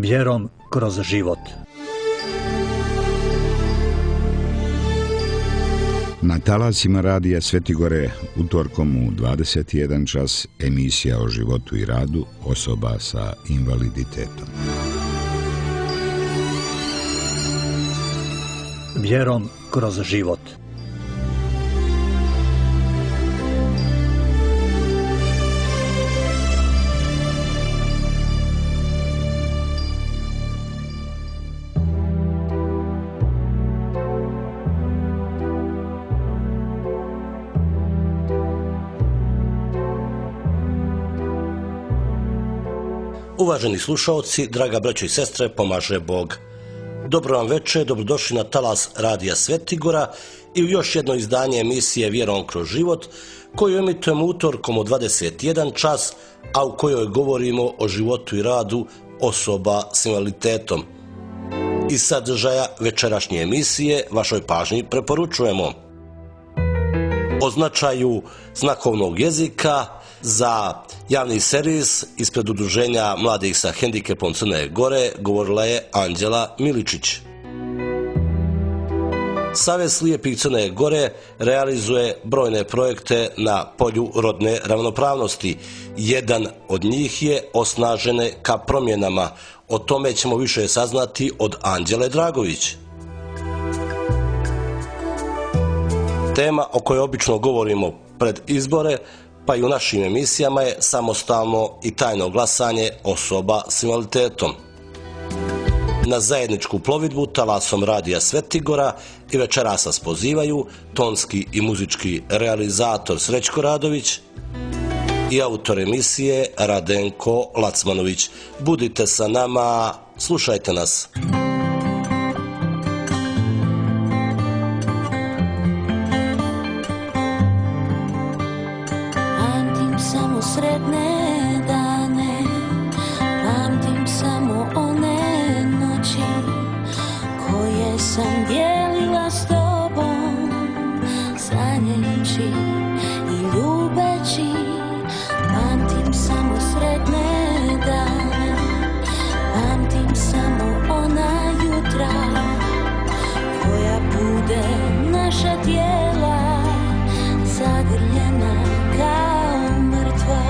Vjerom kroz život. Na talasima radija Svetigore utorkom u 21 čas emisija o životu i radu osoba sa invaliditetom. Vjerom kroz život. Uvaženi slušaoci, draga braćo i sestre, pomaže Bog. Dobro vam večer, dobrodošli na talas radija Svetigora i u još jedno izdanje emisije Vjerom kroz život, koju emitujemo utorkom u 21 čas, a u kojoj govorimo o životu i radu osoba s invaliditetom. Iz sadržaja večerašnje emisije vašoj pažnji preporučujemo o značaju znakovnog jezika za javni servis ispred Udruženja mladih sa hendikepom Crne Gore govorila je Anđela Miličić. Savez slijepih Crne Gore realizuje brojne projekte na polju rodne ravnopravnosti. Jedan od njih je Osnažene ka promjenama. O tome ćemo više saznati od Anđele Dragović. Tema o kojoj obično govorimo pred izbore, pa i u našim emisijama, je samostalno i tajno glasanje osoba s invaliditetom. Na zajedničku plovidbu talasom radija Svetigora i večeras vas pozivaju tonski i muzički realizator Srećko Radović i autor emisije Radenko Lacmanović. Budite sa nama, slušajte nas. Sretne dane, pamtim samo one noći koje sam dijelila s tobom, sanjajući i ljubeći. Pamtim samo sretne dane, pamtim samo ona jutra koja bude naša tijela zagrljena kao mrtva.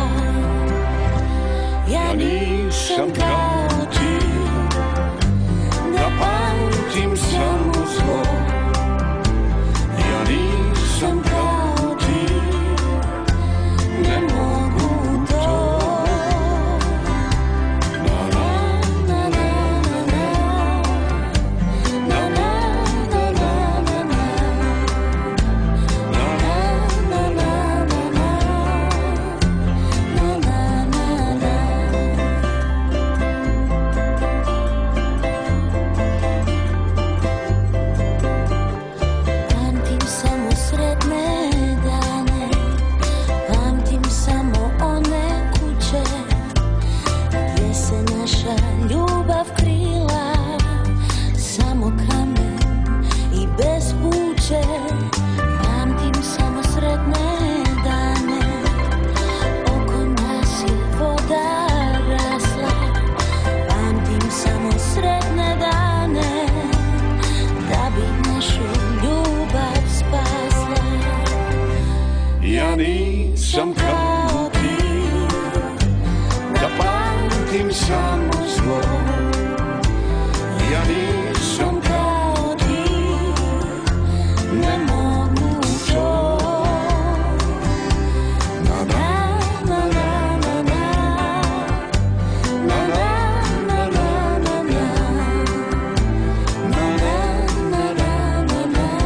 Ja nisam kao ti, da pamtim samo zlo. Ja nisam kao ti, ne mogu to. Na na na na na na na na na na. Nisam kao ti, da pamtim samo zlo. Ja nisam kao ti, ne mogu to. Na na na na na na na na na na na na.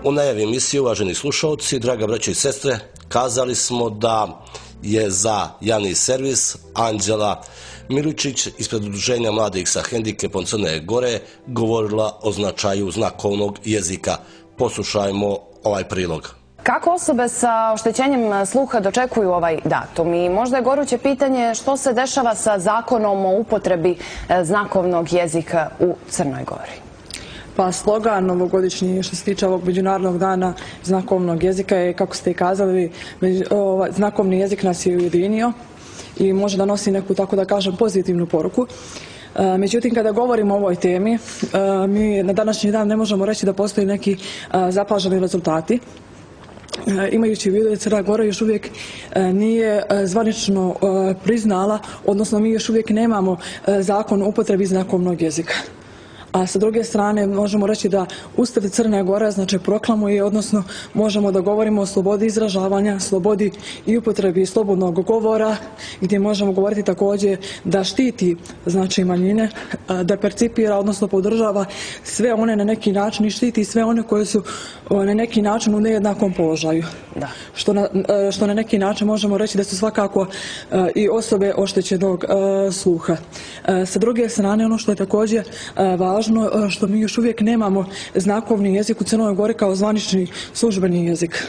U najavi emisije, uvaženi slušalci, draga braćo i sestre, kazali smo da je za javni servis Anđela Miličić ispred Udruženja mladih sa hendikepom Crne Gore govorila o značaju znakovnog jezika. Poslušajmo ovaj prilog. Kako osobe sa oštećenjem sluha dočekuju ovaj datum? I možda je goruće pitanje što se dešava sa zakonom o upotrebi znakovnog jezika u Crnoj Gori? Pa slogan novogodišnji što se tiče ovog Međunarodnog dana znakovnog jezika je, kako ste i kazali, znakovni jezik nas je ujedinio i može da nosi neku, tako da kažem, pozitivnu poruku. Međutim, kada govorimo o ovoj temi, mi na današnji dan ne možemo reći da postoji neki zapaženi rezultati. Imajući u vidu da Crna Gora još uvijek nije zvanično priznala, odnosno mi još uvijek nemamo zakon o upotrebi znakovnog jezika. A sa druge strane možemo reći da Ustav Crne Gore znači proklamuje, odnosno možemo da govorimo o slobodi izražavanja, slobodi i upotrebi slobodnog govora, gdje možemo govoriti također da štiti znači manjine, da percipira, odnosno podržava sve one na neki način i štiti sve one koje su na neki način u nejednakom položaju. Da. Što na neki način možemo reći da su svakako i osobe oštećenog sluha. Sa druge strane, ono što je također važno, što mi još uvijek nemamo znakovni jezik u Crnoj Gori kao zvanični službeni jezik.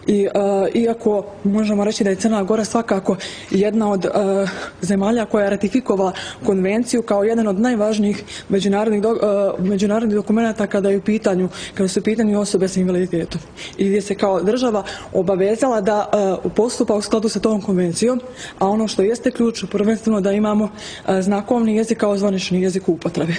Iako možemo reći da je Crna Gora svakako jedna od zemalja koja je ratifikovala konvenciju kao jedan od najvažnijih međunarodnih dokumenata kada su u pitanju osobe s invaliditetom. I gdje se kao država obavezala da postupa u skladu sa tom konvencijom, a ono što jeste ključ prvenstveno da imamo znakovni jezik kao zvanični jezik u upotrebi.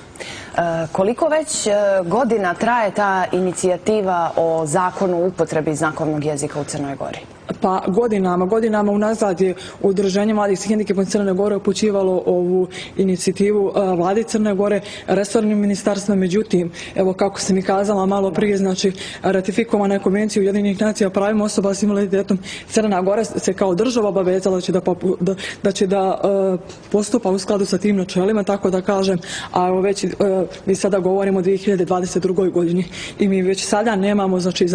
Koliko već godina traje ta inicijativa o zakonu o upotrebi znakovnog jezika u Crnoj Gori? Pa godinama unazad je Udruženje mladih sa hendikepom Crne Gore upućivalo ovu inicijativu vladi Crne Gore, resornim ministarstvima. Međutim, evo kako sam i kazala malo prije, znači ratifikovana je Konvencija Ujedinjenih nacija o pravima osoba s invaliditetom. Crna Gora se kao država obavezala da će da postupa u skladu sa tim načelima, tako da kažem, a evo već mi sada govorimo o 2022. godini i mi već sada nemamo znači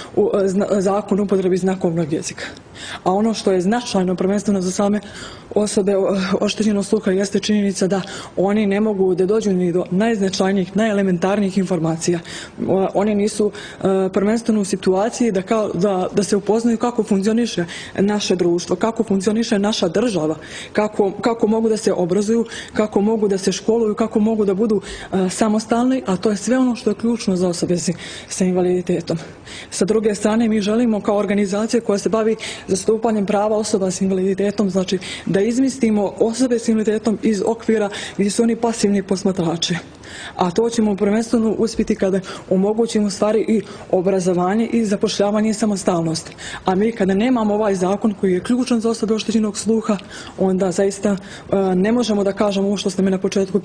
zakon upotrebi znakovnog jezika. A ono što je značajno prvenstveno za same osobe oštećenog sluha jeste činjenica da oni ne mogu da dođu ni do najznačajnijih, najelementarnijih informacija. Oni nisu prvenstveno u situaciji da se upoznaju kako funkcioniše naše društvo, kako funkcioniše naša država, kako mogu da se obrazuju, kako mogu da se školuju, kako mogu da budu samostalni, a to je sve ono što je ključno za osobe sa invaliditetom. Sa druge strane, mi želimo kao organizacija koja se bavi zastupanjem prava osoba s invaliditetom, znači da izmistimo osobe s invaliditetom iz okvira gdje su oni pasivni posmatrači. A to ćemo prvenstveno uspjeti kada omogućimo stvari i obrazovanje i zapošljavanje i samostalnost. A mi kada nemamo ovaj zakon koji je ključan za osobe oštećenog sluha, onda zaista ne možemo da kažemo ovo što ste me na početku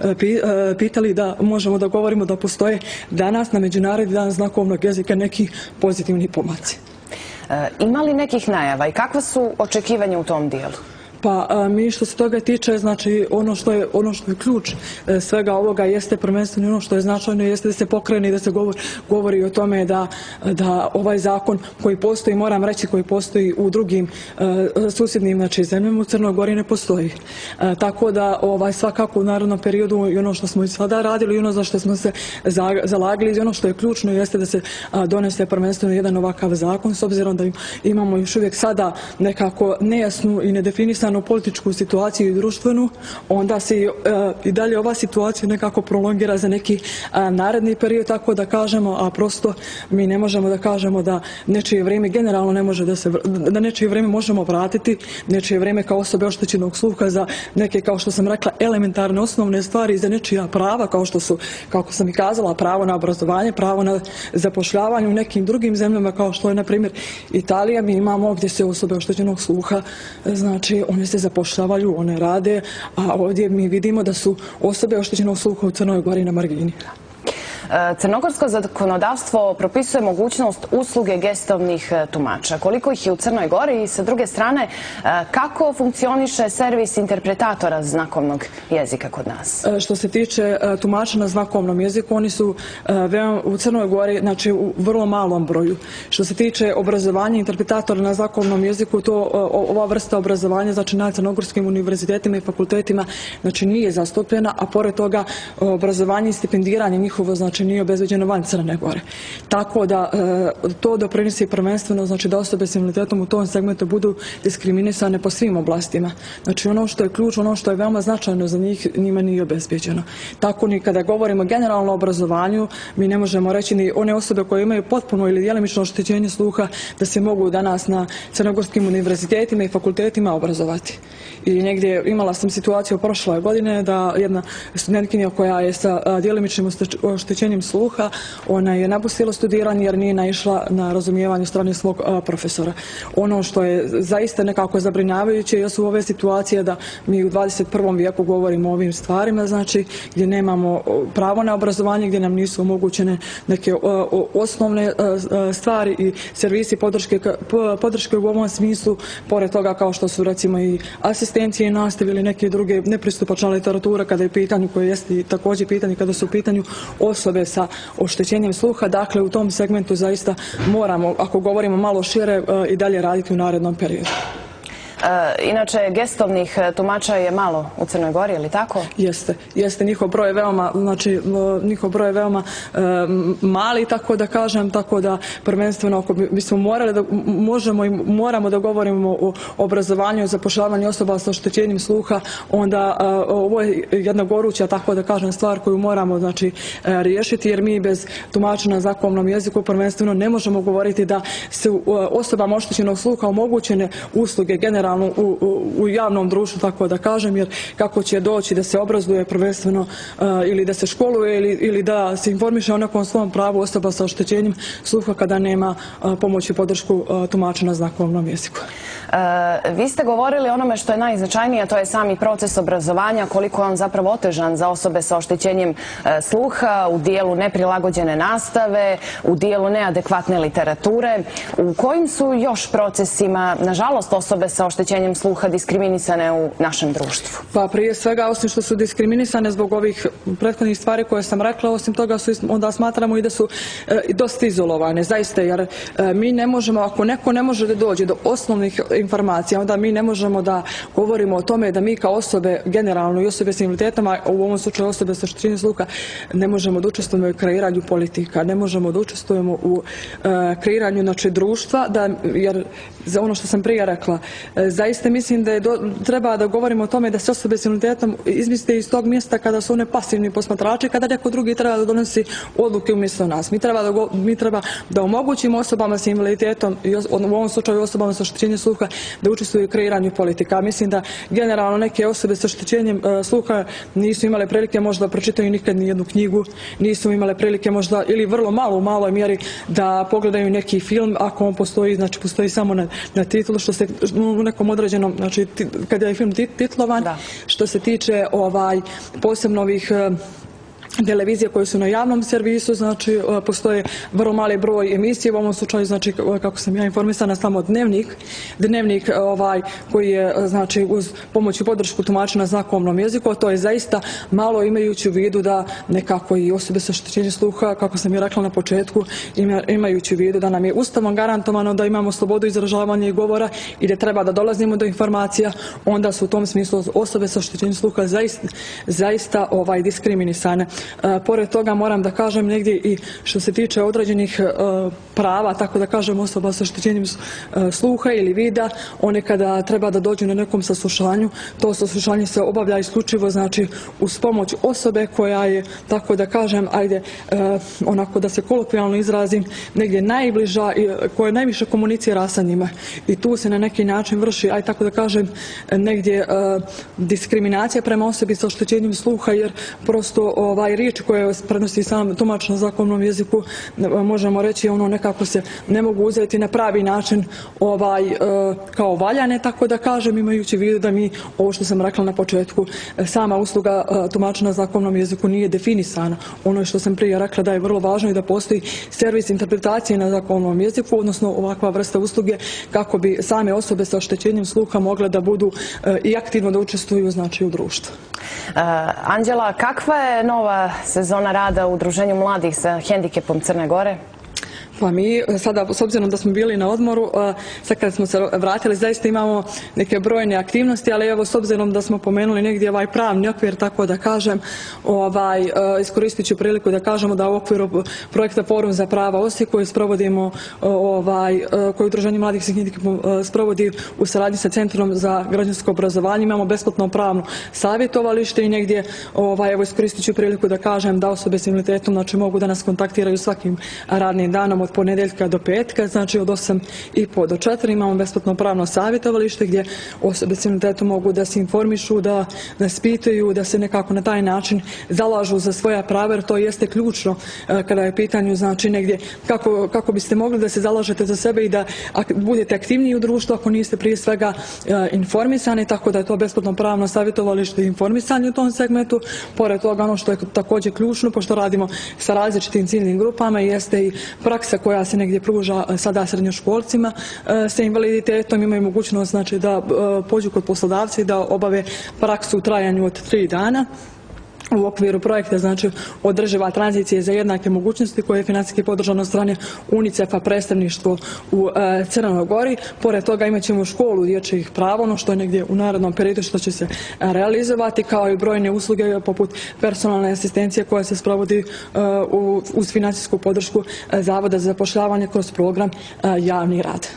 pitali, da možemo da govorimo da postoje danas na Međunarodni dan znakovnog jezika neki pozitivni pomaci. Ima li nekih najava i kakva su očekivanja u tom dijelu? Pa mi što se toga tiče, znači ono što je ključ svega ovoga jeste prvenstveno ono što je značajno jeste da se pokrene i da se govori o tome da ovaj zakon koji postoji, moram reći koji postoji u drugim susjednim znači zemljama, u Crnoj Gori ne postoji. Tako da svakako u narednom periodu i ono što smo i sada radili i ono za što smo se zalagali i ono što je ključno jeste da se donese prvenstveno jedan ovakav zakon, s obzirom da imamo još uvijek sada nekako nejasnu i nedefinisanu političku situaciju i društvenu, onda se i dalje ova situacija nekako prolongira za neki naredni period, tako da kažemo, a prosto mi ne možemo da kažemo da nečije vrijeme generalno ne može da nečije vrijeme možemo vratiti, nečije vrijeme kao osobe oštećenog sluha za neke, kao što sam rekla, elementarne osnovne stvari, za nečija prava, kao što su, kako sam i kazala, pravo na obrazovanje, pravo na zapošljavanje u nekim drugim zemljama, kao što je, na primjer, Italija. Mi imamo gdje se osobe oštećenog sluha, znači, one se zapošljavaju, one rade, a ovdje mi vidimo da su osobe oštećenog sluha u Crnoj Gori na margini. Crnogorsko zakonodavstvo propisuje mogućnost usluge gestovnih tumača. Koliko ih je u Crnoj Gori i sa druge strane, kako funkcioniše servis interpretatora znakovnog jezika kod nas? Što se tiče tumača na znakovnom jeziku, oni su u Crnoj Gori, znači u vrlo malom broju. Što se tiče obrazovanja interpretatora na znakovnom jeziku, ova vrsta obrazovanja, znači na crnogorskim univerzitetima i fakultetima, znači nije zastupljena, a pored toga obrazovanje i stipendiranje njihovo, znači nije obezbeđeno van Crne Gore. Tako da to doprinosi prvenstveno, znači da osobe s invaliditetom u tom segmentu budu diskriminisane po svim oblastima. Znači ono što je ključ, ono što je veoma značajno za njih, njima nije obezbeđeno. Tako ni kada govorimo generalno o obrazovanju, mi ne možemo reći ni one osobe koje imaju potpuno ili djelimično oštećenje sluha da se mogu danas na crnogorskim univerzitetima i fakultetima obrazovati. I negdje imala sam situaciju prošle godine da jedna studentkinja koja je sa djelimičnim oštećenjem sluha, ona je napustila studiranje jer nije naišla na razumijevanje strane svog profesora. Ono što je zaista nekako zabrinjavajuće jesu ove situacije da mi u 21. vijeku govorimo o ovim stvarima, znači gdje nemamo pravo na obrazovanje, gdje nam nisu omogućene neke osnovne stvari i servisi podrške u ovom smislu, pored toga kao što su recimo i asistencije i nastave ili neke druge nepristupačna literatura kada je pitanje koje jeste također pitanje kada su u pitanju osobe sa oštećenjem sluha. Dakle, u tom segmentu zaista moramo, ako govorimo malo šire, i dalje raditi u narednom periodu. Inače, gestovnih tumača je malo u Crnoj Gori, je li tako? Jeste. Njihov broj je veoma mali, tako da kažem, tako da prvenstveno ako bismo moramo da govorimo o obrazovanju i zapošljavanju osoba sa oštećenjem sluha, onda ovo je jedna goruća, tako da kažem, stvar koju moramo, znači, riješiti, jer mi bez tumača na znakovnom jeziku prvenstveno ne možemo govoriti da su osobama oštećenog sluha omogućene usluge generalno u javnom društvu, tako da kažem, jer kako će doći da se obrazuje prvenstveno ili da se školuje ili da se informiše o nekom svom pravu osoba sa oštećenjem sluha kada nema pomoć i podršku tumača na znakovnom jeziku. Vi ste govorili o onome što je najznačajnije, a to je sami proces obrazovanja, koliko je on zapravo otežan za osobe sa oštećenjem sluha u dijelu neprilagođene nastave, u dijelu neadekvatne literature. U kojim su još procesima, nažalost, osobe sa oštećenjem sluha diskriminisane u našem društvu? Pa prije svega, osim što su diskriminisane zbog ovih prethodnih stvari koje sam rekla, osim toga onda smatramo i da su dosta izolovane, zaista, jer mi ne možemo, ako neko ne može da dođe do osnovnih informacija, onda mi ne možemo da govorimo o tome da mi kao osobe, generalno i osobe s invaliditetom, a u ovom slučaju osobe sa oštećenjem sluha, ne možemo da učestvujemo u kreiranju politika, ne možemo da učestvujemo u kreiranju, znači, društva, jer za ono što sam prije rekla, zaista mislim da treba da govorimo o tome da se osobe s invaliditetom izmiste iz tog mjesta kada su one pasivni posmatrači, kada neko drugi treba da donosi odluke umjesto nas. Mi treba da omogućimo osobama s invaliditetom, u ovom slučaju osobama sa oštećenjem sluha, da učestvuju u kreiranju politika. Mislim da generalno neke osobe sa oštećenjem sluha nisu imale prilike možda da pročitaju nikad ni jednu knjigu, nisu imale prilike možda ili vrlo malo, u maloj mjeri da pogledaju neki film, ako on postoji, znači postoji samo na titulu, što se u nekom određenom, znači kada je film titlovan, što se tiče posebno ovih televizije koje su na javnom servisu, znači postoje vrlo mali broj emisije, u ovom slučaju, znači kako sam ja informisana, samo dnevnik koji je, znači, uz pomoć i podršku tumača na znakovnom jeziku, a to je zaista malo, imajući u vidu da nekako i osobe sa oštećenjem sluha, kako sam i rekla na početku, imajući u vidu da nam je Ustavom garantovano da imamo slobodu izražavanja i govora i da treba da dolazimo do informacija, onda su u tom smislu osobe sa oštećenjem sluha zaista diskriminisane. Pored toga moram da kažem negdje i što se tiče određenih prava, tako da kažem, osoba sa oštećenjem sluha ili vida, one kada treba da dođu na nekom saslušanju, to saslušanje se obavlja isključivo, znači, uz pomoć osobe koja je, tako da kažem, onako da se kolokvijalno izrazim, negdje najbliža i koja najviše komunicira sa njima. I tu se na neki način vrši, tako da kažem, negdje diskriminacija prema osobi sa oštećenjem sluha, jer prosto riječi koje prenosi sam tumač na znakovnom jeziku, možemo reći ono nekako se ne mogu uzeti na pravi način kao valjane, tako da kažem, imajući u vidu da mi, ovo što sam rekla na početku, sama usluga tumača na znakovnom jeziku nije definisana. Ono što sam prije rekla da je vrlo važno i da postoji servis interpretacije na znakovnom jeziku, odnosno ovakva vrsta usluge kako bi same osobe sa oštećenjem sluha mogle da budu i aktivno da učestvuju znači u društvu. Anđela, kakva je nova sezona rada u Udruženju mladih sa hendikepom Crne Gore? Pa mi sada, s obzirom da smo bili na odmoru, sad kad smo se vratili, zaista imamo neke brojne aktivnosti, ali evo, s obzirom da smo pomenuli negdje ovaj pravni okvir, tako da kažem, iskoristit ću priliku da kažemo da u okviru projekta Forum za prava Osijek koji sprovodimo, koji Udruženje mladih sa hendikepom sprovodi u saradnji sa Centrom za građansko obrazovanje, imamo besplatno pravno savjetovalište i negdje, evo, iskoristit ću priliku da kažem da osobe s invaliditetom znači mogu da nas kontaktiraju svakim radnim danom od ponedjeljka do petka, znači od 8:30 do 4 imamo besplatno pravno savjetovalište gdje osobe s invaliditetom mogu da se informišu, da nas pitaju, da se nekako na taj način zalažu za svoja prava, jer to jeste ključno kada je pitanju znači negdje kako biste mogli da se zalažete za sebe i da budete aktivniji u društvu ako niste prije svega informisani, tako da je to besplatno pravno savjetovalište i informisanje u tom segmentu. Pored toga ono što je također ključno, pošto radimo sa različitim ciljnim grupama, jeste i praksa koja se negdje pruža sada srednjoškolcima sa invaliditetom, imaju mogućnost znači da pođu kod poslodavca i da obave praksu u trajanju od 3 dana. U okviru projekta znači održiva tranzicija za jednake mogućnosti koje je financijski podržano od strane UNICEF-a predstavništvo u Crnoj Gori. Pored toga imat ćemo školu dječjih prava, ono što je negdje u narednom periodu što će se realizovati, kao i brojne usluge poput personalne asistencije koja se sprovodi uz financijsku podršku Zavoda za zapošljavanje kroz program Javni rad.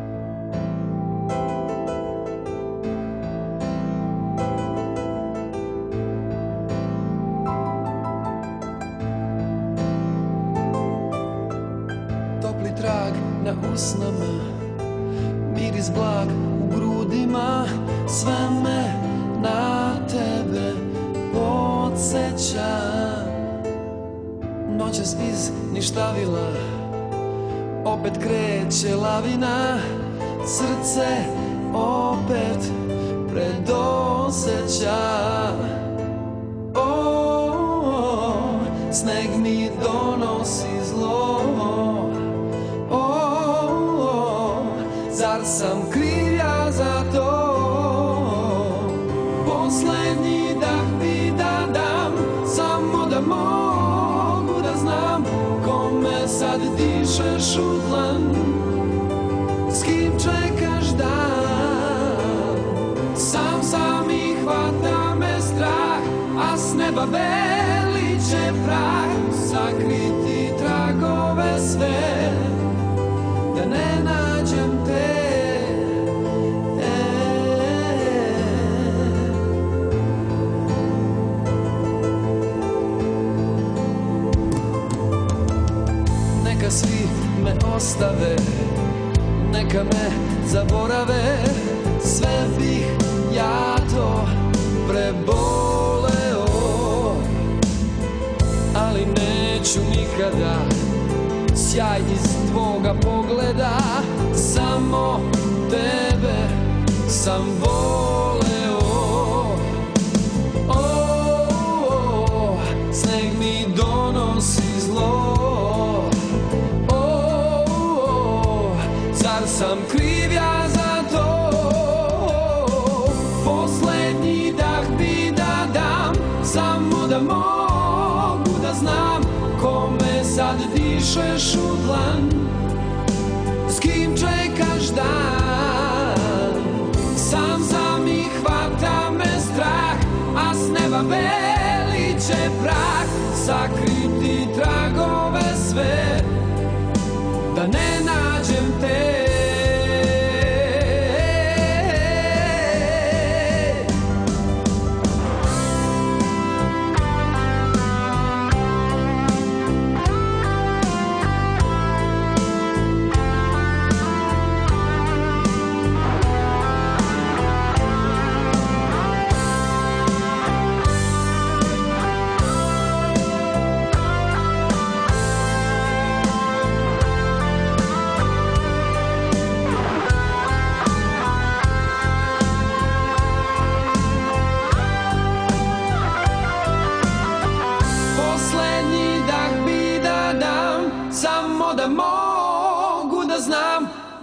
Usnama, miris blag u grudima, sve me na tebe podsjeća. Noćas iz ništavila opet kreće lavina, srce opet predosjeća. Sneg mi donosi zlo, zar sam kriv ja za to? Posljednji dah bi da dam, samo da mogu da znam kome sad dišeš u dlan, s kim čekaš dan. Sam i hvata me strah, a s neba veliće prah, sakriti tragove sve, da ne nađem te. Neka svi me ostave, neka me zaborave, sve bih ja to preboleo, ali neću nikada sjaj iz tvoga pogleda, samo tebe sam voleo. Sneg mi donosi zlo, zar sam kriv ja za to? Posljednji dah bi da dam, samo da mogu da znam kome sad dišeš u dlan, s kim čekaš dan. Sam i hvata me strah, a s neba veliće prah, sakriti tragove sve, da ne nađem te.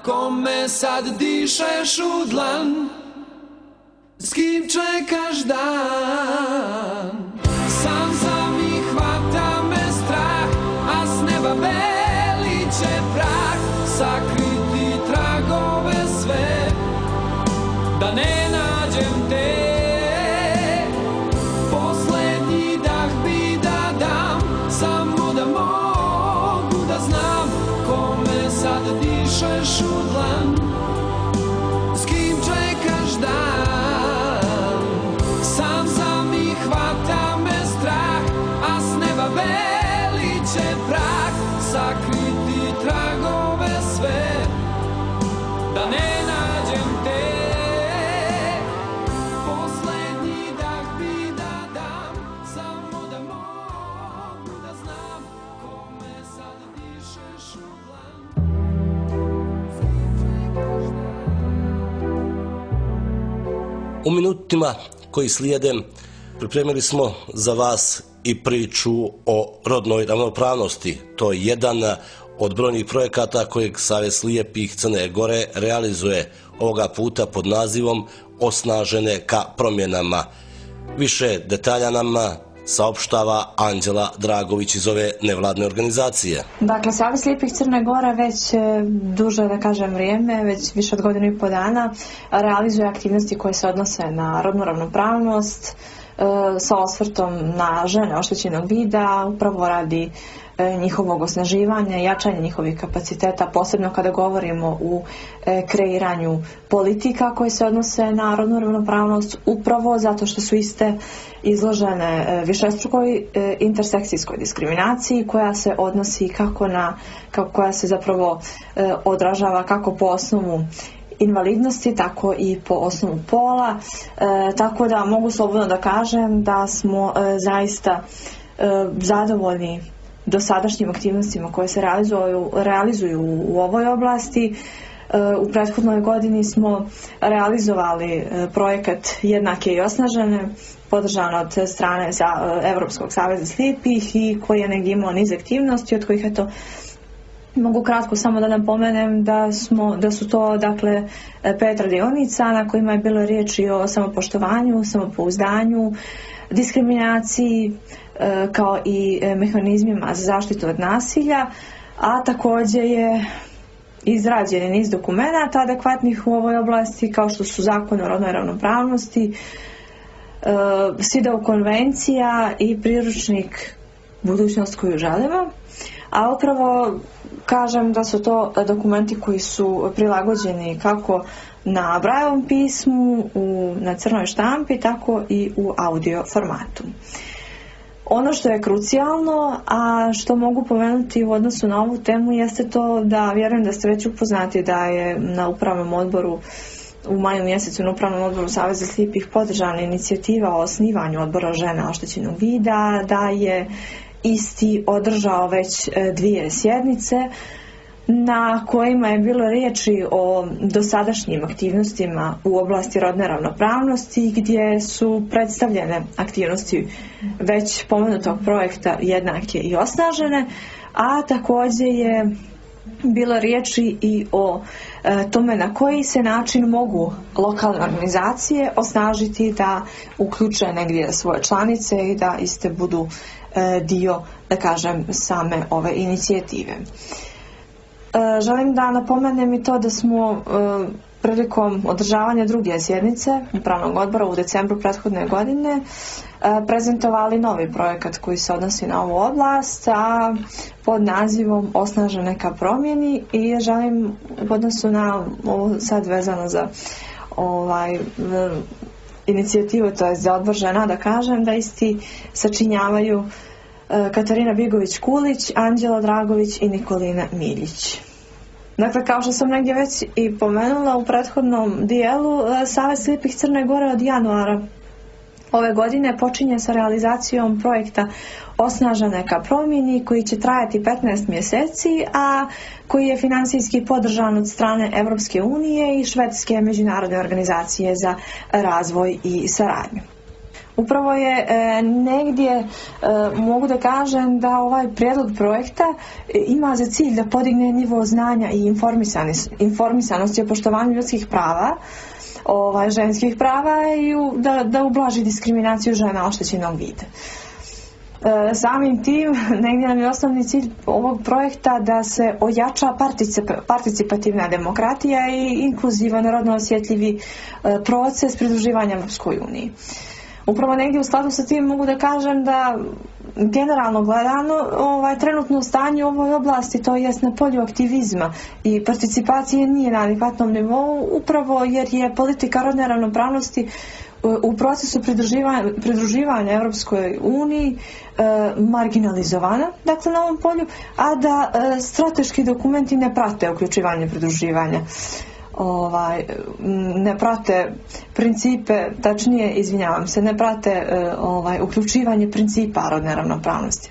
kome sad dišeš u dlan, s kim čekaš dan. Sam i hvata me strah, a s neba veliće prah, sakriti tragove sve, da ne nađem te. Poslednji dah bi da dam, samo da mogu da znam kome sad dišeš u dlan, s kim čekaš dan. Sam i hvata me strah, a s neba veliće prah, sakriti tragove sve, da ne nađem te. Poslednji dah bi da dam, samo da mogu da znam kome sad dišeš u dlan. U minutima koji slijede pripremili smo za vas i priču o rodnoj ravnopravnosti. To je jedan od brojnih projekata kojeg Savez slijepih Crne Gore realizuje ovoga puta pod nazivom Osnažene ka promjenama. Više detalja nam saopštava Anđela Dragović iz ove nevladne organizacije. Dakle, Savez slijepih Crne Gore već duže, da kažem, vrijeme, već više od godinu i po dana realizuje aktivnosti koje se odnose na rodnu ravnopravnost sa osvrtom na žene oštećenog vida, upravo radi njihovog osnaživanja, jačanja njihovih kapaciteta, posebno kada govorimo u kreiranju politika koje se odnose na rodnu ravnopravnost, upravo zato što su iste izložene višestrukoj intersekcijskoj diskriminaciji koja se odnosi koja se zapravo odražava kako po osnovu invalidnosti, tako i po osnovu pola, tako da mogu slobodno da kažem da smo zaista zadovoljni dosadašnjim aktivnostima koje se realizuju u ovoj oblasti. U prethodnoj godini smo realizovali projekat Jednake i osnažene, podržan od strane Evropskog saveza slijepih i koji je negdje imao niz aktivnosti, od kojih mogu kratko samo da napomenem da su to dakle 5 radionica na kojima je bilo riječi o samopoštovanju, samopouzdanju, diskriminaciji, kao i mehanizmima za zaštitu od nasilja, a također je izrađen niz dokumenata adekvatnih u ovoj oblasti, kao što su Zakon o rodnoj ravnopravnosti, CEDAW konvencija i priručnik Budućnost koju želimo. A upravo kažem da su to dokumenti koji su prilagođeni kako na Brailleovom pismu, na crnoj štampi, tako i u audio formatu. Ono što je krucijalno, a što mogu pomenuti u odnosu na ovu temu, jeste to da vjerujem da ste već upoznati da je na upravnom odboru u maju mjesecu na upravnom odboru Saveza slijepih podržana inicijativa o osnivanju odbora žena oštećenog vida, da je isti održao već 2 sjednice na kojima je bilo riječi o dosadašnjim aktivnostima u oblasti rodne ravnopravnosti, gdje su predstavljene aktivnosti već pomenutog projekta Jednake i osnažene, a također je bilo riječi i o tome na koji se način mogu lokalne organizacije osnažiti da uključe negdje svoje članice i da iste budu dio, da kažem, same ove inicijative. Želim da napomenem i to da smo prilikom održavanja 2. sjednice upravnog odbora u decembru prethodne godine prezentovali novi projekat koji se odnosi na ovu oblast, a pod nazivom Osnažene ka promjeni, i želim u odnosu na ovo sad vezano za inicijativu, to je za odbor žena, da kažem da isti sačinjavaju Katarina Bigović-Kulić, Anđela Dragović i Nikolina Miljić. Dakle, kao što sam negdje već i pomenula u prethodnom dijelu, Savez slijepih Crne Gore od januara ove godine počinje sa realizacijom projekta Osnažene ka promjeni, koji će trajati 15 mjeseci, a koji je financijski podržan od strane Evropske unije i Švedske međunarodne organizacije za razvoj i saradnju. Upravo je negdje, mogu da kažem da ovaj prijedlog projekta ima za cilj da podigne nivo znanja i informisanosti o poštovanju ljudskih prava, ženskih prava i da ublaži diskriminaciju žena oštećenog vida. Samim tim, negdje nam je osnovni cilj ovog projekta da se ojača participativna demokratija i inkluzivan, rodno osjetljivi proces pridruživanja Europskoj uniji. Upravo negdje u skladu sa tim mogu da kažem da generalno gledano trenutno stanje u ovoj oblasti, to jest na polju aktivizma i participacije, nije na adekvatnom nivou, upravo jer je politika rodne ravnopravnosti u procesu pridruživanja Europskoj uniji marginalizovana, dakle na ovom polju, a da strateški dokumenti ne prate uključivanje pridruživanja. Ne prate principe, tačnije, izvinjavam se, ne prate uključivanje principa rodne ravnopravnosti.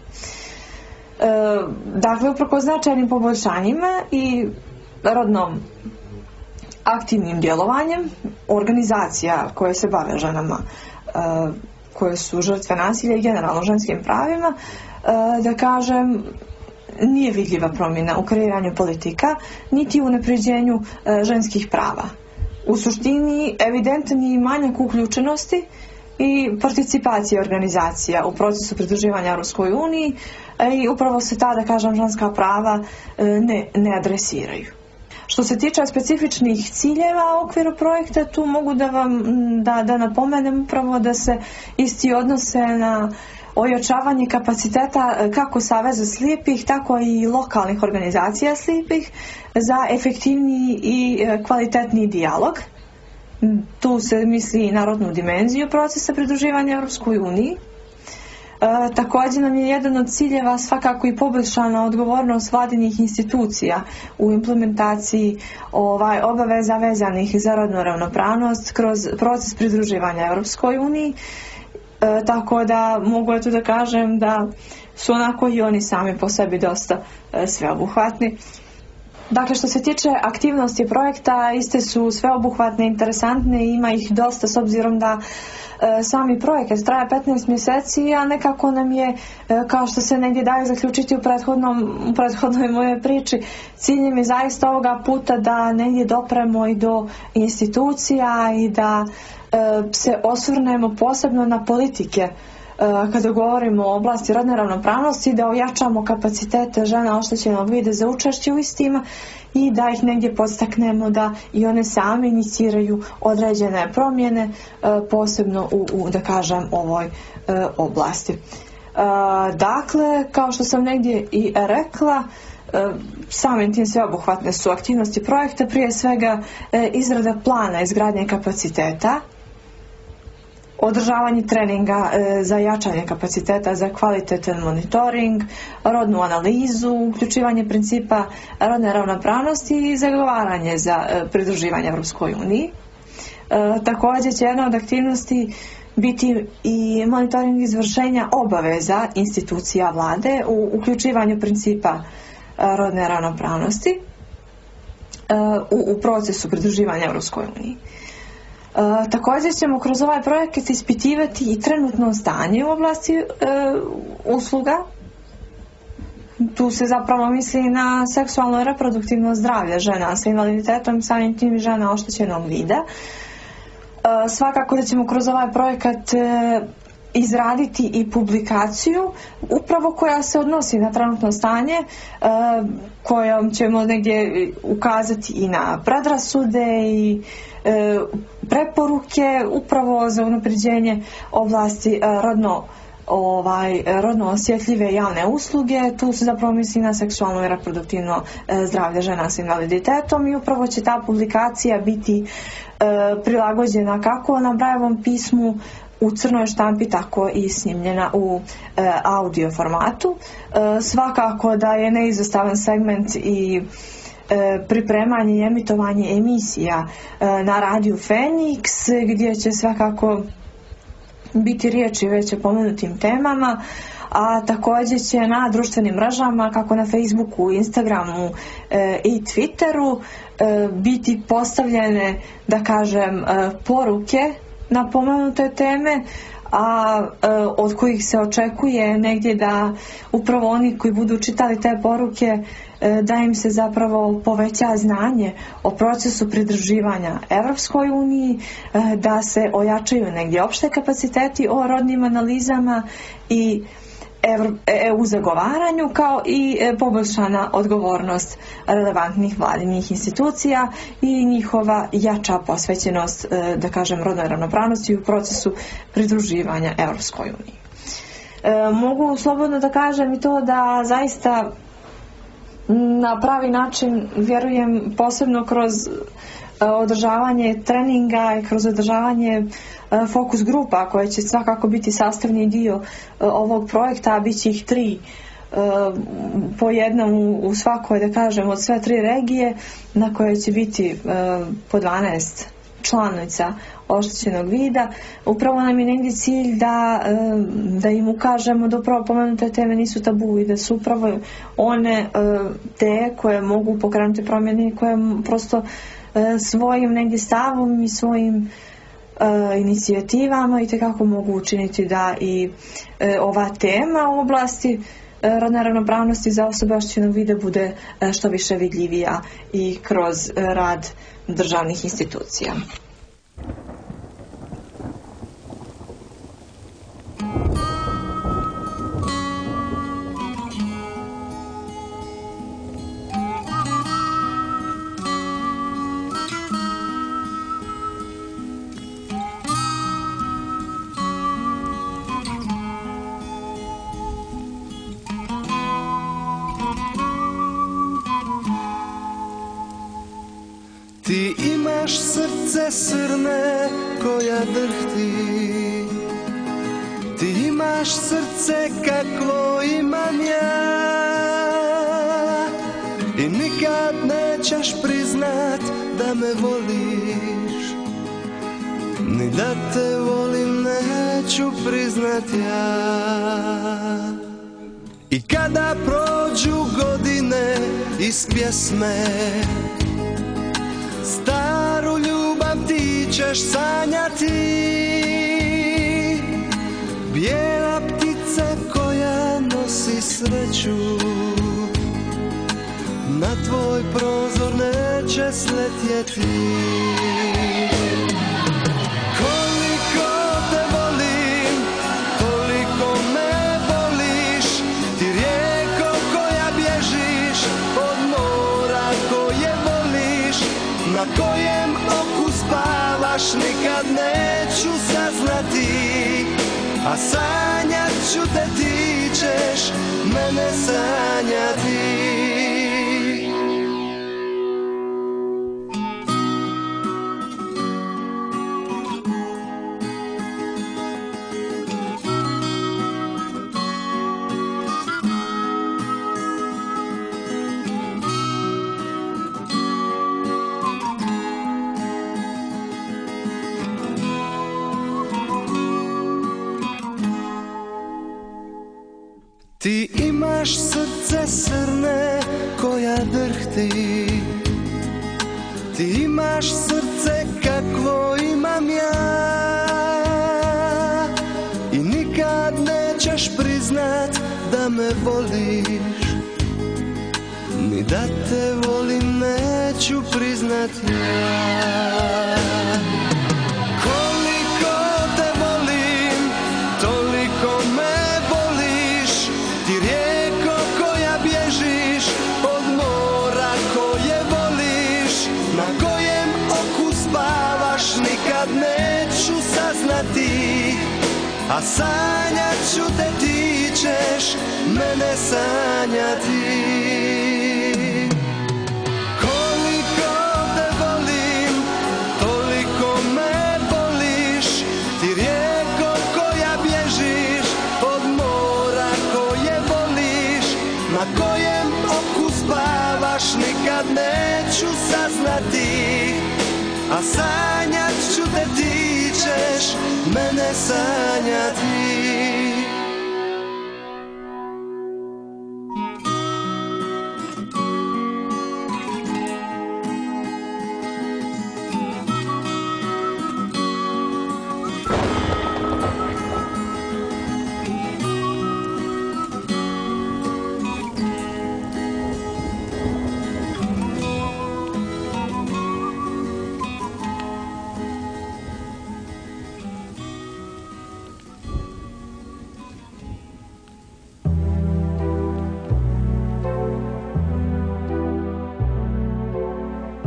Dakle, uprkos značajnim poboljšanjima i rodnom aktivnim djelovanjem organizacija koje se bave ženama koje su žrtve nasilja i generalno ženskim pravima, da kažem, nije vidljiva promjena u kreiranju politika niti u unapređenju ženskih prava. U suštini evidentni manjak uključenosti i participacije organizacija u procesu pridruživanja Europskoj uniji i upravo se ta, da kažem, ženska prava ne adresiraju. Što se tiče specifičnih ciljeva u okviru projekta, tu mogu da napomenem upravo da se isti odnose na ojačavanje kapaciteta kako Saveza slijepih, tako i lokalnih organizacija slijepih za efektivniji i kvalitetniji dijalog. Tu se misli na rodnu dimenziju procesa pridruživanja Europskoj uniji. Također nam je jedan od ciljeva svakako i poboljšana odgovornost vladinih institucija u implementaciji obaveza vezanih za rodnu ravnopravnost kroz proces pridruživanja Europskoj uniji. Tako da mogu tu da kažem da su onako i oni sami po sebi dosta sveobuhvatni. Dakle, što se tiče aktivnosti projekta, iste su sveobuhvatne, interesantne i ima ih dosta s obzirom da sami projekat traje 15 mjeseci, a nekako nam je, kao što se negdje daje zaključiti u prethodnoj mojoj priči, ciljem je zaista ovoga puta da negdje dopremo i do institucija i da se osvrnemo posebno na politike kada govorimo o oblasti rodne ravnopravnosti, da ojačamo kapacitete žena oštećenog vida za učešće u istima i da ih negdje podstaknemo da i one same iniciraju određene promjene, posebno u da kažem, ovoj oblasti. Dakle, kao što sam negdje i rekla, samim tim sveobuhvatne su aktivnosti projekta, prije svega izrada plana izgradnje kapaciteta, održavanje treninga za jačanje kapaciteta za kvalitetan monitoring, rodnu analizu, uključivanje principa rodne ravnopravnosti i zagovaranje za pridruživanje Europskoj uniji. Također će jedna od aktivnosti biti i monitoring izvršenja obaveza institucija vlade u uključivanju principa rodne ravnopravnosti u procesu pridruživanja Europskoj uniji. Također ćemo kroz ovaj projekat ispitivati i trenutno stanje u oblasti usluga. Tu se zapravo misli na seksualno i reproduktivno zdravlje žena sa invaliditetom, samim tim i žena oštećenog vida. Svakako da ćemo kroz ovaj projekat izraditi i publikaciju upravo koja se odnosi na trenutno stanje, kojom ćemo negdje ukazati i na predrasude i preporuke upravo za unapređenje oblasti rodno osjetljive javne usluge. Tu se zapravo misli na seksualno i reproduktivno zdravlje žena s invaliditetom i upravo će ta publikacija biti prilagođena kako na Brailleovom pismu u crnoj štampi, tako i snimljena u audio formatu. Svakako da je neizostavan segment i pripremanje i emitovanje emisija na radiju Feniks, gdje će svakako biti riječi već o pomenutim temama, a također će na društvenim mrežama, kako na Facebooku, Instagramu i Twitteru, biti postavljene, da kažem, poruke na pomenute teme, a od kojih se očekuje negdje da upravo oni koji budu čitali te poruke da im se zapravo poveća znanje o procesu pridruživanja Evropskoj uniji, da se ojačaju negdje opšte kapaciteti o rodnim analizama i EU zagovaranju, kao i poboljšana odgovornost relevantnih vladinih institucija i njihova jača posvećenost, da kažem, rodnoj ravnopravnosti u procesu pridruživanja Evropskoj uniji. Mogu slobodno da kažem i to da zaista na pravi način, vjerujem, posebno kroz održavanje treninga i kroz održavanje fokus grupa koje će svakako biti sastavni dio ovog projekta, a bit će ih 3 po jednom u svakoj, da kažem, od sve 3 regije, na koje će biti po 12 članica oštećenog vida. Upravo nam je negdje cilj da im ukažemo da upravo pomenute teme nisu tabu i da su upravo one te koje mogu pokrenuti promjene i koje prosto svojim negdje stavom i svojim inicijativama i tekako mogu učiniti da i ova tema u oblasti rodne ravnopravnosti za osobe oštećenog vida bude što više vidljivija i kroz rad državnih institucija. Ti imaš srce srne koja drhti, ti imaš srce kakvo imam ja, i nikad nećeš priznat da me voliš, ni da te volim neću priznat ja. I kada prođu godine iz pjesme, staru ljubav ti ćeš sanjati, bijela ptica koja nosi sreću, na tvoj prozor neće sletjeti. Koliko te volim, toliko me voliš, ti rijeko koja bježiš od mora koje voliš, na kojem oku spavaš nikad neću saznati, a sanjat ću te, ti ćeš mene sanjati. Ti imaš srce srne koja drhti, ti imaš srce kakvo imam ja, i nikad nećeš priznat da me voliš, ni da te volim neću priznat ja. Koliko te volim, toliko me ti rijeko koja bježiš od mora koje voliš, na kojem oku spavaš nikad neću saznati, a sanjat ću te, ti ćeš mene sanjati. Koliko te volim, toliko me voliš, ti rijeko koja bježiš od mora koje voliš, na kojem oku spavaš nikad neću saznati, a sanjat ću te, ti ćeš mene sanjati.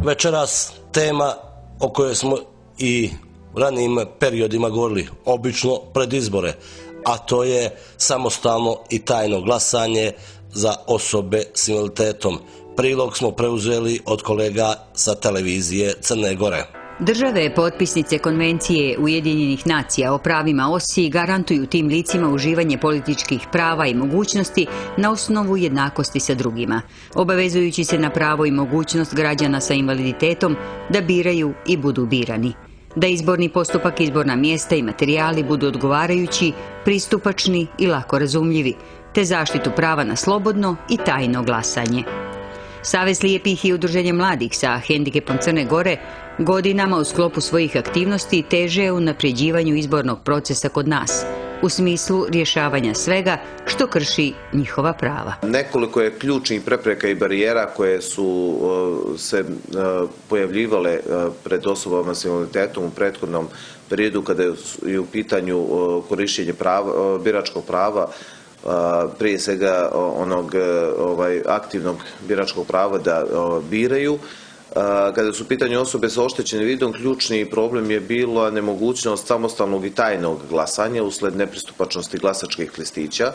Večeras tema o kojoj smo i u ranijim periodima govorili, obično pred izbore, a to je samostalno i tajno glasanje za osobe s invaliditetom. Prilog smo preuzeli od kolega sa televizije Crne Gore. Države potpisnice Konvencije Ujedinjenih nacija o pravima OSI garantuju tim licima uživanje političkih prava i mogućnosti na osnovu jednakosti sa drugima, obavezujući se na pravo i mogućnost građana sa invaliditetom da biraju i budu birani, da izborni postupak, izborna mjesta i materijali budu odgovarajući, pristupačni i lako razumljivi, te zaštitu prava na slobodno i tajno glasanje. Savez slijepih i Udruženje mladih sa hendikepom Crne Gore godinama u sklopu svojih aktivnosti teže unapređivanju izbornog procesa kod nas, u smislu rješavanja svega što krši njihova prava. Nekoliko je ključnih prepreka i barijera koje su se pojavljivale pred osobama s invaliditetom u prethodnom periodu kada je u pitanju korištenje biračkog prava, prije svega onog aktivnog biračkog prava da biraju. Kada su u pitanju osobe sa oštećenim vidom, ključni problem je bila nemogućnost samostalnog i tajnog glasanja usled nepristupačnosti glasačkih listića.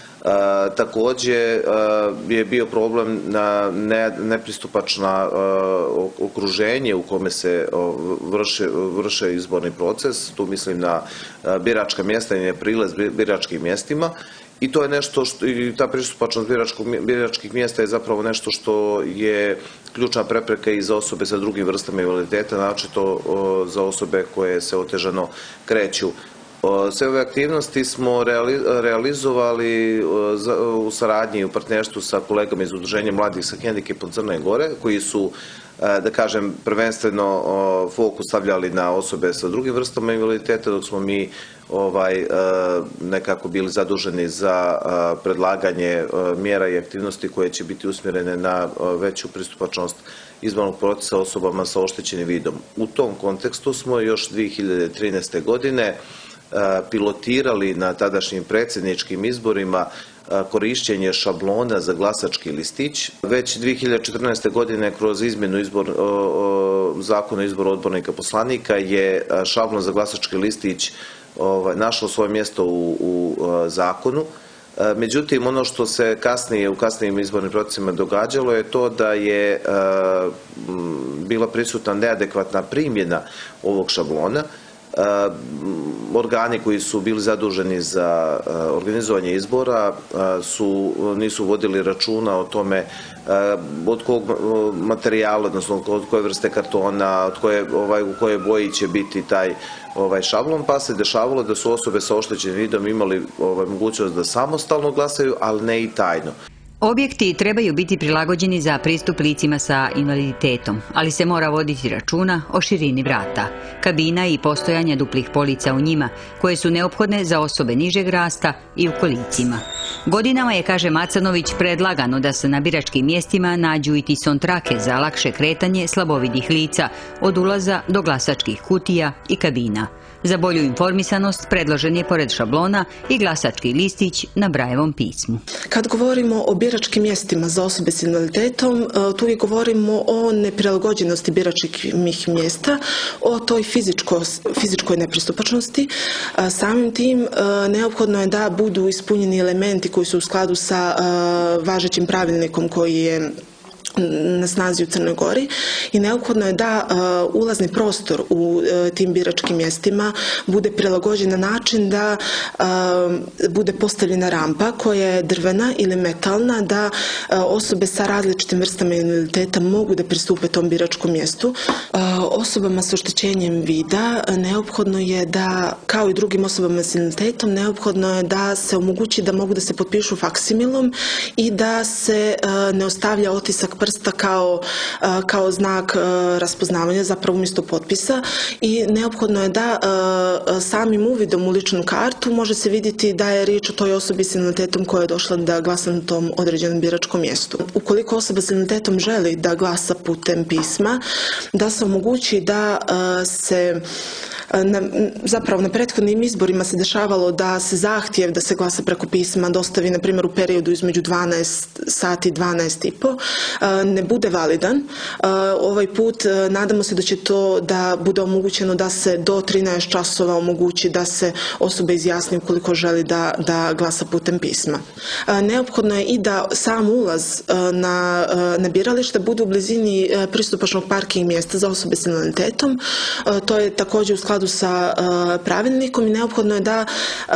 Također je bio problem na nepristupačna okruženje u kome se vrše izborni proces, tu mislim na biračka mjesta i neprilaz biračkim mjestima. I to je nešto i ta pristupačnost biračkih mjesta je zapravo nešto što je ključna prepreka i za osobe sa drugim vrstama invaliditeta, naročito za osobe koje se otežano kreću. Sve ove aktivnosti smo realizovali u saradnji i u partnerstvu sa kolegama iz Udruženja mladih sa hendikepom Crne Gore, koji su, da kažem, prvenstveno fokus stavljali na osobe sa drugim vrstama invaliditeta, dok smo mi nekako bili zaduženi za predlaganje mjera i aktivnosti koje će biti usmjerene na veću pristupačnost izbornog procesa osobama sa oštećenim vidom. U tom kontekstu smo još 2013. godine pilotirali na tadašnjim predsjedničkim izborima korištenje šablona za glasački listić. Već 2014. godine kroz izmjenu zakona o izboru odbornika poslanika je šablon za glasački listić našao svoje mjesto u zakonu. Međutim, ono što se kasnije u kasnijim izbornim procesima događalo je to da je bila prisutna neadekvatna primjena ovog šablona. Organi koji su bili zaduženi za organizovanje izbora nisu vodili računa o tome od kog materijala, odnosno od koje vrste kartona, u kojoj boji će biti taj šablon, pa se dešavalo da su osobe sa oštećenim vidom imali mogućnost da samostalno glasaju, ali ne i tajno. Objekti trebaju biti prilagođeni za pristup licima sa invaliditetom, ali se mora voditi računa o širini vrata, kabina i postojanja duplih polica u njima, koje su neophodne za osobe nižeg rasta i u kolicima. Godinama je, kaže Macanović, predlagano da se na biračkim mjestima nađu i tison trake za lakše kretanje slabovidih lica od ulaza do glasačkih kutija i kabina. Za bolju informisanost predložen je pored šablona i glasački listić na Brajevom pismu. Kad govorimo o biračkim mjestima za osobe s invaliditetom, tu uvijek govorimo o neprilagođenosti biračkih mjesta, o toj fizičkoj nepristupačnosti. Samim tim neophodno je da budu ispunjeni elementi koji su u skladu sa važećim pravilnikom koji je na snazi u Crnoj Gori i neophodno je da ulazni prostor u tim biračkim mjestima bude prilagođen na način da bude postavljena rampa koja je drvena ili metalna, da osobe sa različitim vrstama invaliditeta mogu da pristupe tom biračkom mjestu. Osobama sa oštećenjem vida neophodno je da, kao i drugim osobama s invaliditetom, neophodno je da se omogući da mogu da se potpišu faksimilom i da se ne ostavlja otisak prsta kao znak raspoznavanja, zapravo umjesto potpisa, i neophodno je da samim uvidom u ličnu kartu može se vidjeti da je riječ o toj osobi s invaliditetom koja je došla da glasa na tom određenom biračkom mjestu. Ukoliko osoba s invaliditetom želi da glasa putem pisma, da se omogući da se Zapravo na prethodnim izborima se dešavalo da se zahtjev da se glasa preko pisma dostavi, na primjer, u periodu između 12 sati i 12:30, ne bude validan. Ovaj put nadamo se da će to da bude omogućeno da se do 13 časova omogući da se osoba izjasni ukoliko želi da glasa putem pisma. Neophodno je i da sam ulaz na biralište bude u blizini pristupačnog parking mjesta za osobe s invaliditetom. To je također u skladu sa pravilnikom i neophodno je da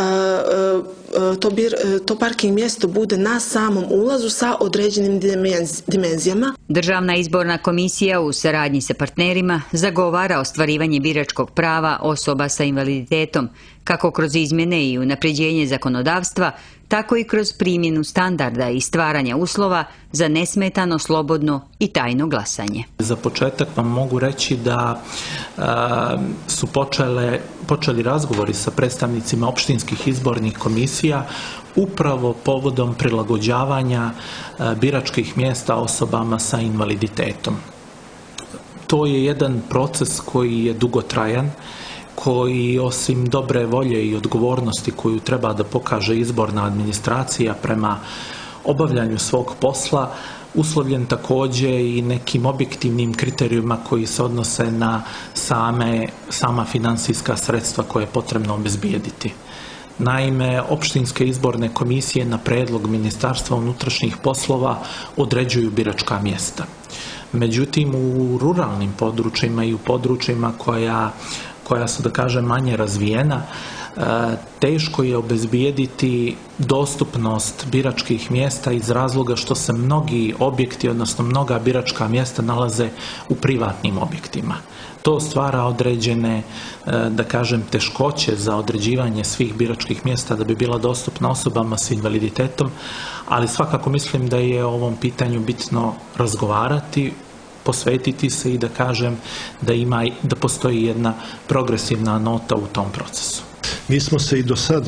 to parking mjesto bude na samom ulazu sa određenim dimenzijama. Državna izborna komisija u saradnji sa partnerima zagovara ostvarivanje biračkog prava osoba sa invaliditetom, kako kroz izmjene i unapređenje zakonodavstva, tako i kroz primjenu standarda i stvaranja uslova za nesmetano, slobodno i tajno glasanje. Za početak vam mogu reći da su počeli razgovori sa predstavnicima opštinskih izbornih komisija upravo povodom prilagođavanja biračkih mjesta osobama sa invaliditetom. To je jedan proces koji je dugotrajan, koji osim dobre volje i odgovornosti koju treba da pokaže izborna administracija prema obavljanju svog posla, uslovljen također i nekim objektivnim kriterijima koji se odnose na sama financijska sredstva koje je potrebno obezbijediti. Naime, opštinske izborne komisije na predlog Ministarstva unutrašnjih poslova određuju biračka mjesta. Međutim, u ruralnim područjima i u područjima koja su, da kažem, manje razvijena, teško je obezbijediti dostupnost biračkih mjesta iz razloga što se mnogi objekti, odnosno mnoga biračka mjesta nalaze u privatnim objektima. To stvara određene, da kažem, teškoće za određivanje svih biračkih mjesta da bi bila dostupna osobama s invaliditetom, ali svakako mislim da je o ovom pitanju bitno razgovarati, posvetiti se i da kažem da postoji jedna progresivna nota u tom procesu. Mi smo se i do sad,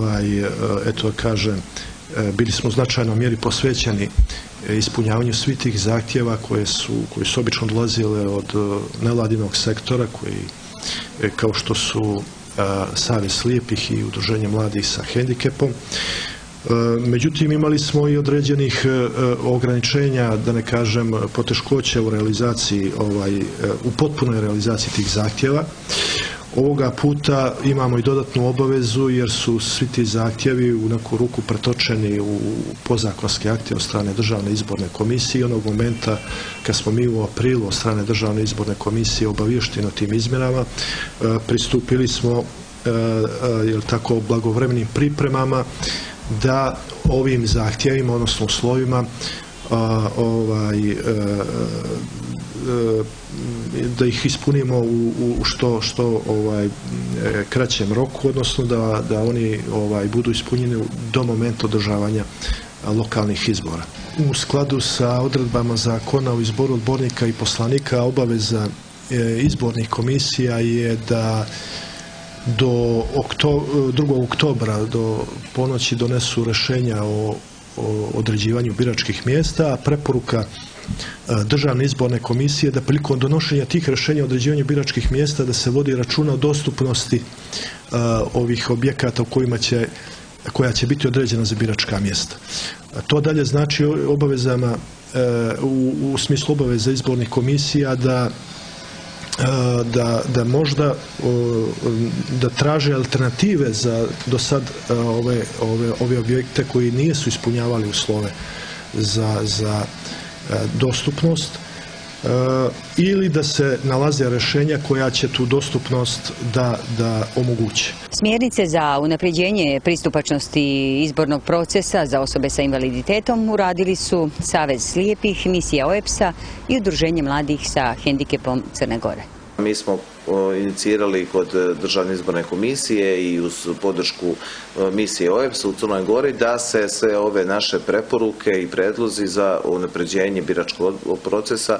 bili smo u značajnoj mjeri posvećeni ispunjavanju svih tih zahtjeva koji su obično dolazile od nevladinog sektora, koji kao što su Savez slijepih i Udruženje mladih sa hendikepom. Međutim, imali smo i određenih ograničenja, da ne kažem poteškoća u realizaciji, u potpunoj realizaciji tih zahtjeva. Ovoga puta imamo i dodatnu obavezu jer su svi ti zahtjevi u neku ruku pretočeni u podzakonske akte od strane Državne izborne komisije i onog momenta kad smo mi u aprilu od strane Državne izborne komisije obaviješteni o tim izmjenama, pristupili smo blagovremenim pripremama da ovim zahtjevima, odnosno uslovima, da ih ispunimo u što kraćem roku, odnosno da oni budu ispunjeni do momenta održavanja lokalnih izbora. U skladu sa odredbama zakona o izboru odbornika i poslanika, obaveza izbornih komisija je da do 2. oktobra do ponoći donesu rješenja o određivanju biračkih mjesta, a preporuka Državne izborne komisije da prilikom donošenja tih rješenja o određivanju biračkih mjesta da se vodi računa o dostupnosti ovih objekata koja će biti određena za biračka mjesta. To dalje znači obavezama u smislu obaveza izbornih komisija da možda da traže alternative za do sad ove objekte koji nisu ispunjavali uslove za dostupnost ili da se nalaze rješenja koja će tu dostupnost da omoguće. Smjernice za unapređenje pristupačnosti izbornog procesa za osobe sa invaliditetom uradili su Savez slijepih, misija OEBS-a i Udruženje mladih sa hendikepom Crne Gore. Mi smo inicirali kod Državne izborne komisije i uz podršku misije OEBS u Crnoj Gori da se sve ove naše preporuke i predlozi za unapređenje biračkog procesa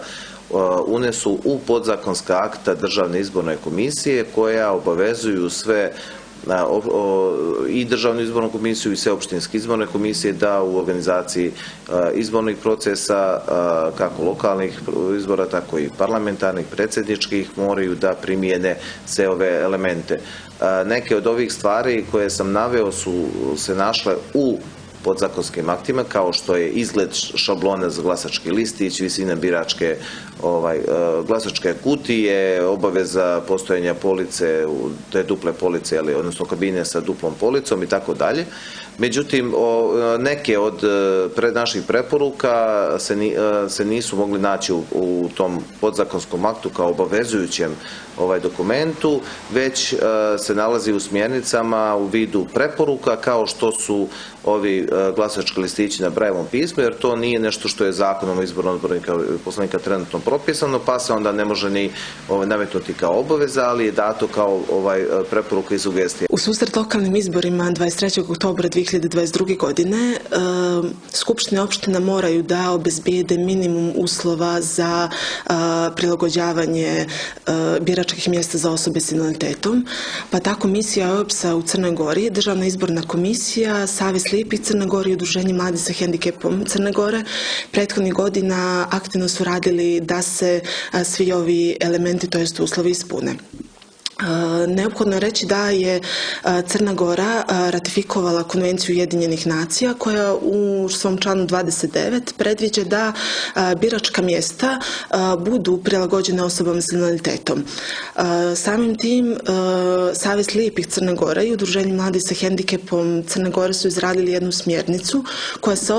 unesu u podzakonska akta Državne izborne komisije koja obavezuju sve i Državnu izbornu komisiju i sve opštinske izborne komisije da u organizaciji izbornih procesa, kako lokalnih izbora, tako i parlamentarnih, predsjedničkih, moraju da primijene sve ove elemente. Neke od ovih stvari koje sam naveo su se našle u podzakonskim aktima, kao što je izgled šablona za glasački listić, visina biračke glasačke kutije, obaveza postojanja police, te duple police, odnosno kabine sa duplom policom i tako dalje. Međutim, neke od naših preporuka se nisu mogli naći u tom podzakonskom aktu kao obavezujućem dokumentu, već se nalazi u smjernicama u vidu preporuka, kao što su ovi glasački listići na Brailleovom pismu, jer to nije nešto što je zakonom o izboru odbornika i poslanika trenutno propisano, pa se onda ne može ni nametnuti kao obaveza, ali je dato kao preporuka i sugestija. U susret lokalnim izborima 23. oktobra 2022. godine skupštine opština moraju da obezbijede minimum uslova za prilagođavanje biračkih mjesta za osobe s invaliditetom, pa tako misija OEBS-a u Crnoj Gori, Državna izborna komisija, Savez slijepih Crne Gore i Udruženje mladih sa hendikepom Crne Gore prethodnih godina aktivno su radili da se svi ovi elementi, to jest uslovi, ispune. Neophodno je reći da je Crna Gora ratifikovala Konvenciju Ujedinjenih nacija koja u svom članu 29 predviđa da biračka mjesta budu prilagođene osobama s invaliditetom. Samim tim Savez slijepih Crne Gore i Udruženje mladih sa hendikepom Crne Gore su izradili jednu smjernicu koja se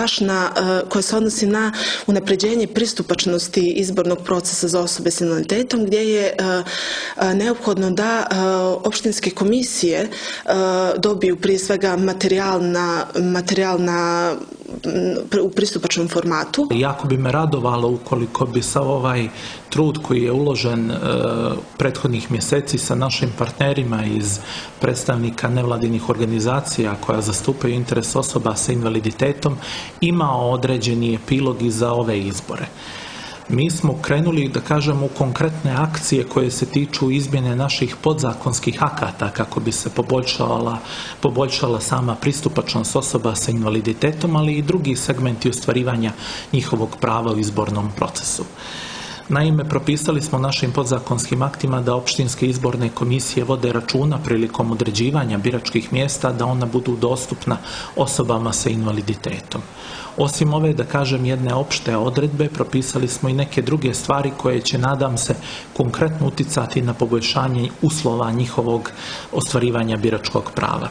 odnosi na unapređenje pristupačnosti izbornog procesa za osobe s invaliditetom, gdje je neophodno da opštinske komisije dobiju prije svega materijalna u pristupačnom formatu. Jako bi me radovalo ukoliko bi sav ovaj trud koji je uložen prethodnih mjeseci sa našim partnerima iz predstavnika nevladinih organizacija koja zastupaju interes osoba sa invaliditetom imao određeni epilog i za ove izbore. Mi smo krenuli, da kažem, u konkretne akcije koje se tiču izmjene naših podzakonskih akata kako bi se poboljšala sama pristupačnost osoba sa invaliditetom, ali i drugi segmenti ostvarivanja njihovog prava u izbornom procesu. Naime, propisali smo našim podzakonskim aktima da opštinske izborne komisije vode računa prilikom određivanja biračkih mjesta da ona budu dostupna osobama sa invaliditetom. Osim ove, da kažem, jedne opšte odredbe, propisali smo i neke druge stvari koje će, nadam se, konkretno uticati na poboljšanje uslova njihovog ostvarivanja biračkog prava.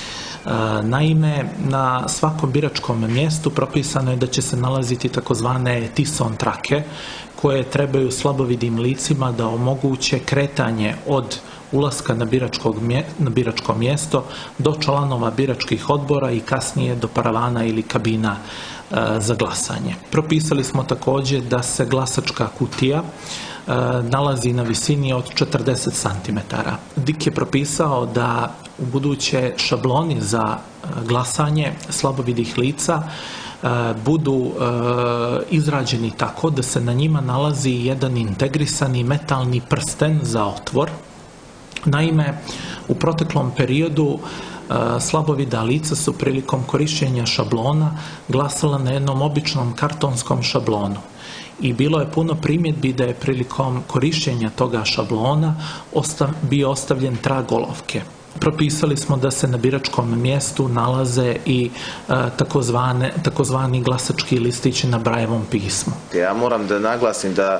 Naime, na svakom biračkom mjestu propisano je da će se nalaziti takozvane TISON trake koje trebaju slabovidim licima da omoguće kretanje od ulaska na biračko mjesto do članova biračkih odbora i kasnije do paravana ili kabina za glasanje. Propisali smo također da se glasačka kutija nalazi na visini od 40 cm. DIK je propisao da u buduće šabloni za glasanje slabovidih lica budu izrađeni tako da se na njima nalazi jedan integrisani metalni prsten za otvor. Naime, u proteklom periodu slabovida lica su prilikom korištenja šablona glasala na jednom običnom kartonskom šablonu. I bilo je puno primjedbi da je prilikom korištenja toga šablona bio ostavljen trag olovke. Propisali smo da se na biračkom mjestu nalaze i takozvani glasački listići na Brailleovom pismu. Ja moram da naglasim da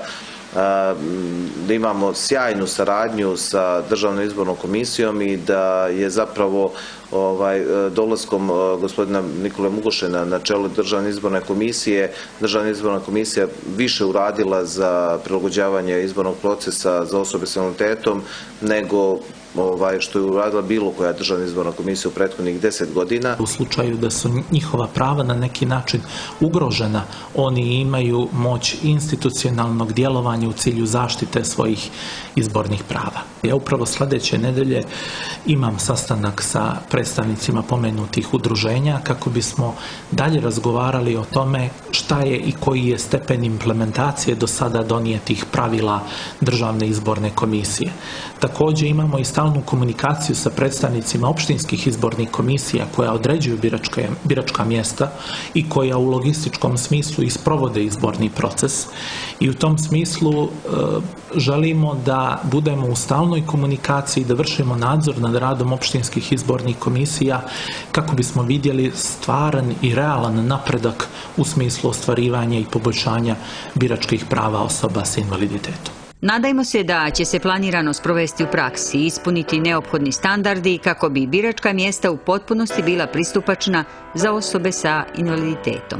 imamo sjajnu saradnju sa Državnom izbornom komisijom i da je zapravo dolaskom gospodina Nikole Mugošena na čelo Državne izborne komisije, Državna izborna komisija više uradila za prilagođavanje izbornog procesa za osobe s invaliditetom nego što je uradila bilo koja Državna izborna komisija u prethodnih 10 godina. U slučaju da su njihova prava na neki način ugrožena, oni imaju moć institucionalnog djelovanja u cilju zaštite svojih izbornih prava. Ja upravo sljedeće nedelje imam sastanak sa predstavnicima pomenutih udruženja kako bismo dalje razgovarali o tome šta je i koji je stepen implementacije do sada donijetih pravila Državne izborne komisije. Također imamo i stalnu komunikaciju sa predstavnicima opštinskih izbornih komisija koja određuju biračka mjesta i koja u logističkom smislu i sprovode izborni proces. I u tom smislu želimo da budemo u stalnoj komunikaciji, da vršimo nadzor nad radom opštinskih izbornih komisija kako bismo vidjeli stvaran i realan napredak u smislu ostvarivanja i poboljšanja biračkih prava osoba s invaliditetom. Nadajmo se da će se planirano sprovesti u praksi i ispuniti neophodni standardi kako bi biračka mjesta u potpunosti bila pristupačna za osobe sa invaliditetom.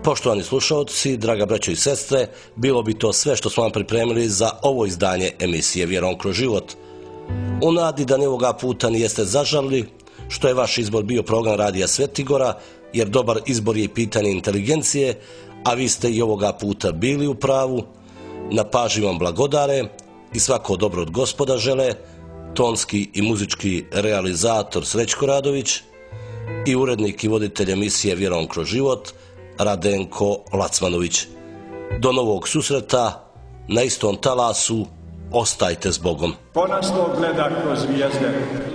Poštovani slušalci, draga braćo i sestre, bilo bi to sve što smo vam pripremili za ovo izdanje emisije Vjerom kroz život. U nadi da ni ovoga puta nijeste zažalili, što je vaš izbor bio program Radija Svetigora, jer dobar izbor je i pitanje inteligencije, a vi ste i ovoga puta bili u pravu. Na pažnji vam blagodare i svako dobro od Gospoda žele, tonski i muzički realizator Srećko Radović i urednik i voditelj emisije Vjerom kroz život Radenko Lacmanović. Do novog susreta na istom talasu, ostajte s Bogom. Ko nas to gleda kroz zvijezde?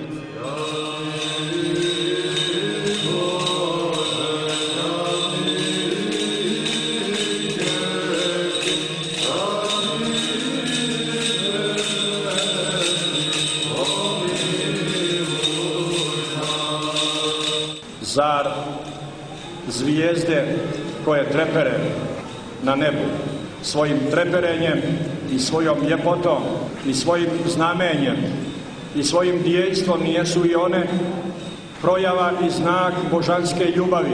Zar zvijezde koje trepere na nebu svojim treperenjem i svojom ljepotom i svojim znamenjem i svojim djejstvom nijesu i one projava i znak božanske ljubavi?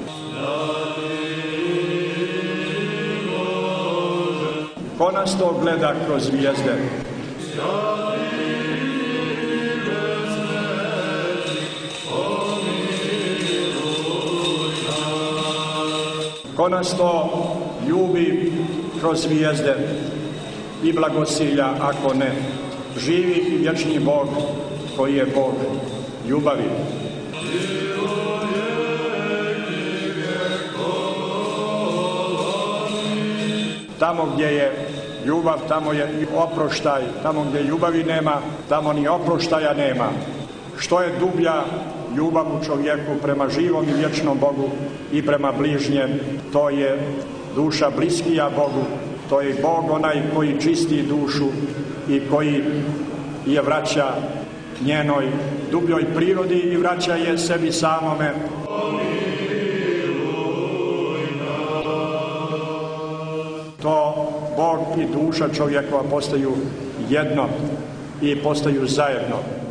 Ko nas to gleda kroz zvijezde? Ko nas to ljubi kroz zvijezde i blagosilja, ako ne, živi i vječni Bog koji je Bog ljubavi. Tamo gdje je ljubav, tamo je i oproštaj. Tamo gdje ljubavi nema, tamo ni oproštaja nema. Što je dublja ljubav u čovjeku prema živom i vječnom Bogu i prema bližnjem, to je duša bliskija Bogu, to je Bog onaj koji čisti dušu i koji je vraća njenoj dubljoj prirodi i vraća je sebi samome. To Bog i duša čovjekova postaju jedno i postaju zajedno.